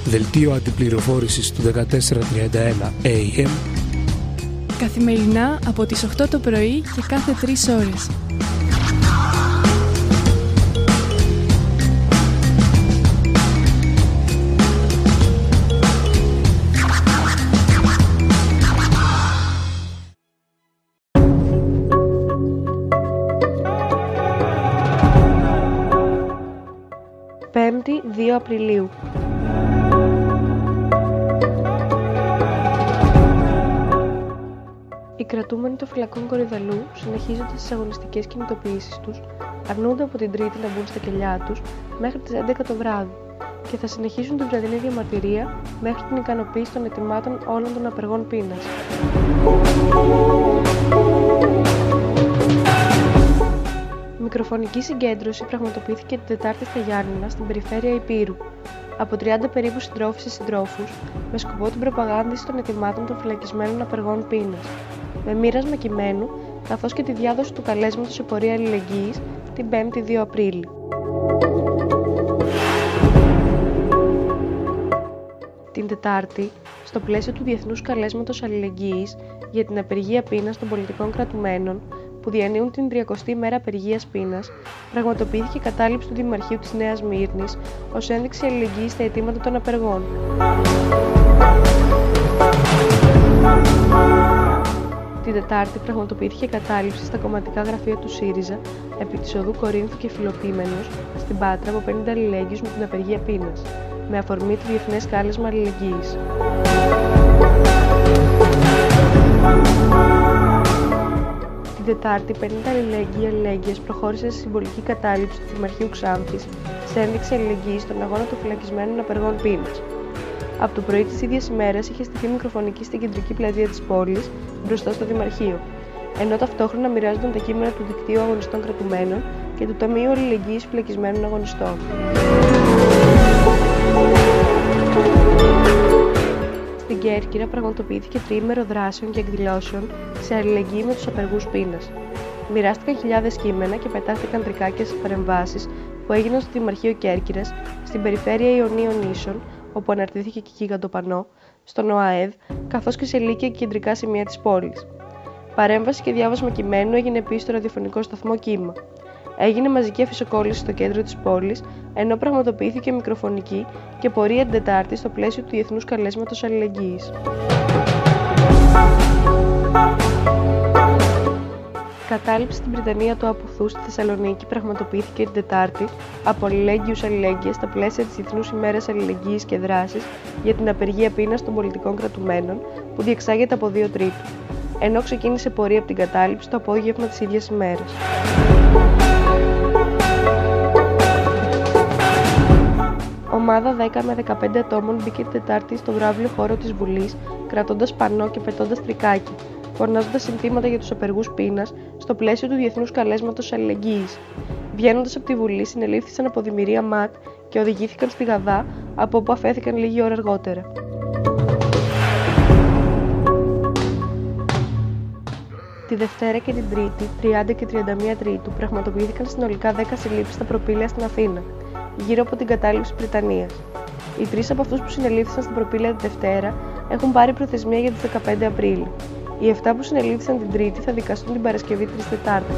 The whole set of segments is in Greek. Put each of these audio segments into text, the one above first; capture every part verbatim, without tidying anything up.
Δελτίο αντιπληροφόρησης του δεκατέσσερα τριάντα ένα έι εμ. Καθημερινά από τις οκτώ το πρωί και κάθε τρεις ώρες. Πέμπτη, δύο Απριλίου. Οι κρατούμενοι των φυλακών Κορυδαλλού, συνεχίζοντας τις αγωνιστικές κινητοποιήσεις τους, αρνούνται από την Τρίτη να μπουν στα κελιά τους μέχρι τις έντεκα το βράδυ και θα συνεχίσουν την βραδινή διαμαρτυρία μέχρι την ικανοποίηση των αιτημάτων όλων των απεργών πείνας. Μικροφωνική συγκέντρωση πραγματοποιήθηκε την Τετάρτη στα Γιάννηνα, στην περιφέρεια Ηπείρου, από τριάντα περίπου συντρόφους και συντρόφους, με σκοπό την προπαγάνδηση των αιτημάτων των φυλακισμένων απεργών πείνας, με μοίρασμα κειμένου, καθώς και τη διάδοση του καλέσματος σε πορεία αλληλεγγύης την Πέμπτη, δύο Απρίλη. Την Τετάρτη, στο πλαίσιο του Διεθνούς Καλέσματος Αλληλεγγύης για την απεργία πείνας των πολιτικών κρατουμένων, που διανύουν την τριακοστή ημέρα απεργίας πείνας, πραγματοποιήθηκε κατάληψη του Δημαρχείου της Νέας Μύρνης ως ένδειξη αλληλεγγύης στα αιτήματα των απεργών. Την Τετάρτη πραγματοποιήθηκε κατάληψη στα κομματικά γραφεία του ΣΥΡΙΖΑ επί της οδού Κορίνθου και Φιλοπίμενος στην Πάτρα από πενήντα αλληλέγγυους με την απεργία πείνας, με αφορμή το Διεθνές Κάλεσμα Αλληλεγγύης. Την Τετάρτη, πενήντα αλληλέγγυοι αλληλέγγυες προχώρησαν στη συμβολική κατάληψη του Δημαρχείου Ξάνθης σε ένδειξη αλληλεγγύης στον αγώνα των φυλακισμένων απεργών πείνας. Από το πρωί της ίδιας ημέρας είχε στηθεί μικροφωνική στην κεντρική πλατεία της πόλης, μπροστά στο Δημαρχείο, ενώ ταυτόχρονα μοιράζονταν τα κείμενα του Δικτύου Αγωνιστών Κρατουμένων και του Ταμείου Αλληλεγγύης Φυλακισμένων Αγωνιστών. Στην Κέρκυρα πραγματοποιήθηκε τριήμερο δράσεων και εκδηλώσεων σε αλληλεγγύη με τους απεργούς πείνας. Μοιράστηκαν χιλιάδες κείμενα και πετάχτηκαν τρικάκια σε παρεμβάσεις που έγιναν στο Δημαρχείο Κέρκυρας, στην περιφέρεια Ιωνίων Νήσων, όπου αναρτήθηκε και γιγαντοπανό, στον ΟΑΕΔ, καθώς και σε λύκεια και κεντρικά σημεία της πόλης. Παρέμβαση και διάβασμα κειμένου έγινε επίσης στο ραδιοφωνικό σταθμό Κύμα. Έγινε μαζική αφισοκόλληση στο κέντρο της πόλης, ενώ πραγματοποιήθηκε μικροφωνική και πορεία την Τετάρτη στο πλαίσιο του Διεθνούς Καλέσματος Αλληλεγγύης. Κατάληψη στην Βρυτανία του Απουθού στη Θεσσαλονίκη πραγματοποιήθηκε την Τετάρτη από αλληλέγγυους αλληλέγγυες στα πλαίσια της Διεθνούς ημέρας αλληλεγγύης και δράσης για την απεργία πείνας των πολιτικών κρατουμένων, που διεξάγεται από δύο Τρίτου, ενώ ξεκίνησε πορεία από την κατάληψη το απόγευμα της ίδιας ημέρας. Ομάδα δέκα με δεκαπέντε ατόμων μπήκε την Τετάρτη στον βράβειο χώρο της Βουλής, κρατώντας πανό και πετώντας τρικάκι, φωνάζοντας συνθήματα για τους απεργούς πείνας στο πλαίσιο του Διεθνούς Καλέσματος Αλληλεγγύης. Βγαίνοντας από τη Βουλή, συνελήφθησαν από δημιουργία ΜΑΤ και οδηγήθηκαν στη Γαδά, από όπου αφέθηκαν λίγη ώρα αργότερα. Τη Δευτέρα και την Τρίτη, τριάντα και τριάντα μία Τρίτου, πραγματοποιήθηκαν συνολικά δέκα συλλήψεις στα προπήλαια στην Αθήνα, γύρω από την κατάληψη Βρυτανίας. Οι τρεις από αυτούς που συνελήφθησαν στην προπήλαια τη Δευτέρα έχουν πάρει προθεσμία για τις δεκαπέντε Απρίλη. Οι επτά που συνελήφθησαν την Τρίτη θα δικαστούν την Παρασκευή της Τετάρτης.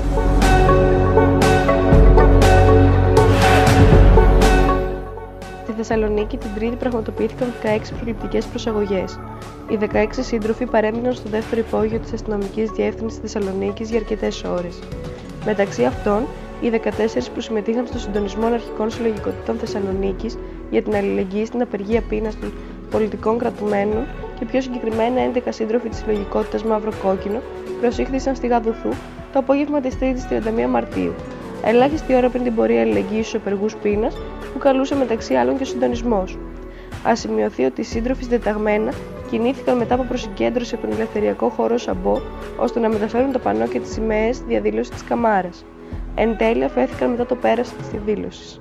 Στη Θεσσαλονίκη την Τρίτη πραγματοποιήθηκαν δεκαέξι προληπτικές προσαγωγές. Οι δεκαέξι σύντροφοι παρέμειναν στο δεύτερο υπόγειο της Αστυνομικής Διεύθυνσης Θεσσαλονίκης για αρκετές ώρες. Μεταξύ αυτών, οι δεκατέσσερις που συμμετείχαν στο συντονισμό αρχικών συλλογικότητων Θεσσαλονίκης για την αλληλεγγύη στην απεργία πείνας των πολιτικών κρατουμένων και πιο συγκεκριμένα έντεκα σύντροφοι της συλλογικότητας Μαύρο Κόκκινο προσήχθησαν στη Γαδουθού το απόγευμα της Τρίτης τριάντα μία Μαρτίου, ελάχιστη ώρα πριν την πορεία αλληλεγγύης στους απεργούς πείνας, που καλούσε μεταξύ άλλων και ο συντονισμός. Ας σημειωθεί ότι οι σύντροφοι συντεταγμένα κινήθηκαν μετά από προσυγκέντρωση από τον ελευθεριακό χώρο Σαμπό, ώστε να μεταφέρουν το πανό και τις σημαίες διαδήλωση της Καμάρας. Εν τέλει αφέθηκαν μετά το πέρας της διαδήλωσης.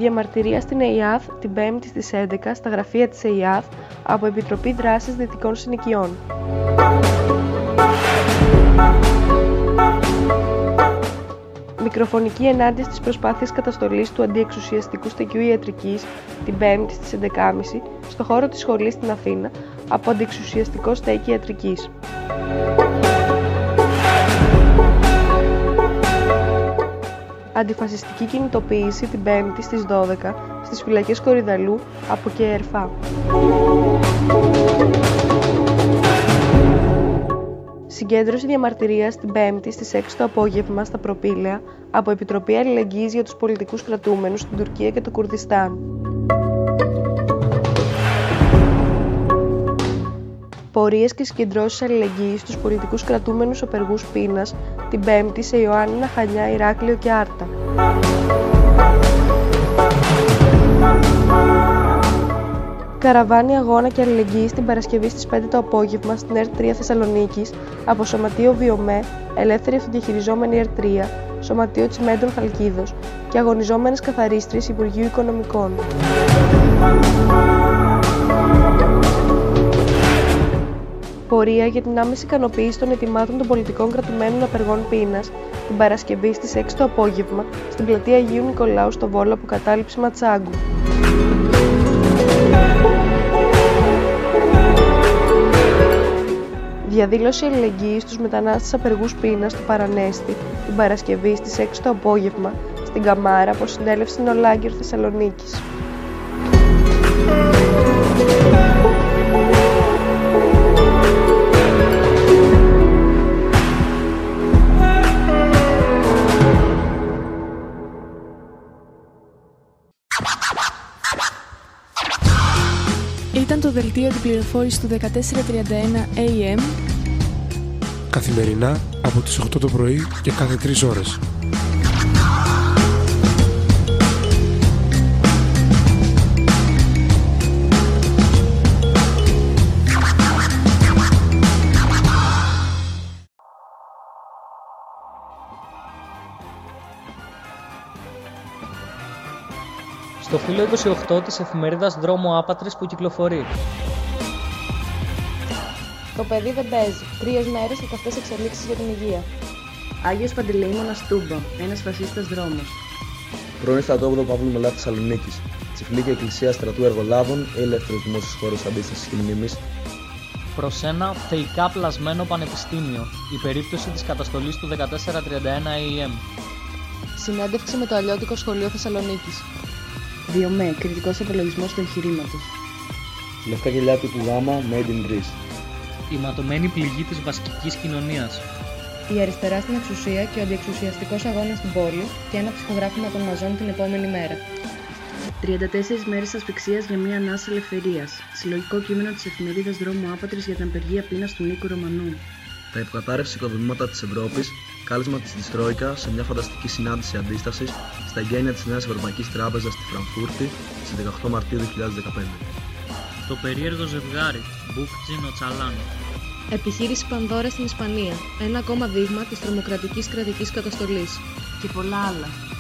Διαμαρτυρία στην ΕΙΑΘ την Πέμπτη στις έντεκα στα γραφεία της ΕΙΑΘ από Επιτροπή Δράσης Δυτικών Συνοικιών. Μικροφωνική ενάντια στις προσπάθειες καταστολής του αντιεξουσιαστικού στεκιού ιατρικής την Πέμπτη στις έντεκα και μισή στο χώρο της σχολής στην Αθήνα από αντιεξουσιαστικό στέκι ιατρικής. Αντιφασιστική κινητοποίηση την Πέμπτη στις δώδεκα στις φυλακές Κορυδαλλού από ΚΕΕΡΦΑ. Συγκέντρωση διαμαρτυρίας την Πέμπτη στις έξι το απόγευμα στα Προπήλαια από Επιτροπή Αλληλεγγύης για τους πολιτικούς κρατούμενους στην Τουρκία και το Κουρδιστάν. Πορείες και συγκεντρώσεις αλληλεγγύης στους πολιτικούς κρατούμενους απεργούς πείνας την Πέμπτη σε Ιωάννινα, Χανιά, Ηράκλειο και Άρτα. Καραβάνι αγώνα και αλληλεγγύης την Παρασκευή στις πέντε το απόγευμα στην ΕΡΤ τρία Θεσσαλονίκης από Σωματείο Βιομέ, Ελεύθερη Αυτοδιαχειριζόμενη ΕΡΤ τρία, Σωματείο Τσιμέντων Χαλκίδος και αγωνιζόμενες καθαρίστριες Υπουργείου Οικονομικών. Πορεία για την άμεση ικανοποίηση των αιτημάτων των πολιτικών κρατουμένων απεργών πείνας την Παρασκευή στις έξι το απόγευμα στην πλατεία Αγίου Νικολάου στο Βόλο από κατάληψη Ματσάγκου. Διαδήλωση αλληλεγγύης στους μετανάστες απεργούς πείνας του Παρανέστη την Παρασκευή στις έξι το απόγευμα στην Καμάρα από Συνέλευση Νολάγκερ Θεσσαλονίκης. Ήταν το δελτίο αντιπληροφόρησης του δεκατέσσερα τριάντα ένα έι εμ καθημερινά από τις οκτώ το πρωί και κάθε τρεις ώρες. Στο φύλλο είκοσι οκτώ της εφημερίδας Δρόμο Άπατρης που κυκλοφορεί. Το παιδί δεν παίζει. Τρεις μέρες και καυτές εξελίξεις για την υγεία. Άγιος Παντελεήμονας Τούμπα, ένας φασίστας δρόμος. Πρώην στρατόπεδο Παύλου Μελά Θεσσαλονίκης. Τσιφλή και εκκλησία στρατού εργολάβων ή ελεύθερος δημόσιος χώρος αντίστασης και μνήμης. Προς ένα θεϊκά πλασμένο πανεπιστήμιο. Η περίπτωση της καταστολής του δεκατέσσερα τριάντα ένα έι εμ. Συνέντευξη με το Αλλιώτικο Σχολείο Θεσσαλονίκης. Βιομέ, κριτικός απολογισμός του εγχειρήματος. Λευκά γυαλιά τύπου Γάμα, Made in Greece. Η ματωμένη πληγή της βασικής κοινωνίας. Η αριστερά στην εξουσία και ο αντιεξουσιαστικός αγώνας στην πόλη και ένα ψυχογράφημα των μαζών την επόμενη μέρα. τριάντα τέσσερις μέρες ασφυξίας για μια ανάσα ελευθερίας. Συλλογικό κείμενο της εφημερίδας Δρόμου Άπατρης για την απεργία πείνας του Νίκου Ρωμανού. Τα υποκατάρρευση οικοδομήματα της Ευρώπης, κάλεσμα της της Τρόικα σε μια φανταστική συνάντηση αντίστασης στα εγγένεια της Νέας Ευρωπαϊκής Τράπεζας στη Φραγκφούρτη στις δεκαοκτώ Μαρτίου δύο χιλιάδες δεκαπέντε. Το περίεργο ζευγάρι, Μπουκτζίνο Τσαλάνο. Επιχείρηση Πανδώρα στην Ισπανία. Ένα ακόμα δείγμα της τρομοκρατικής κρατικής καταστολής. Και πολλά άλλα.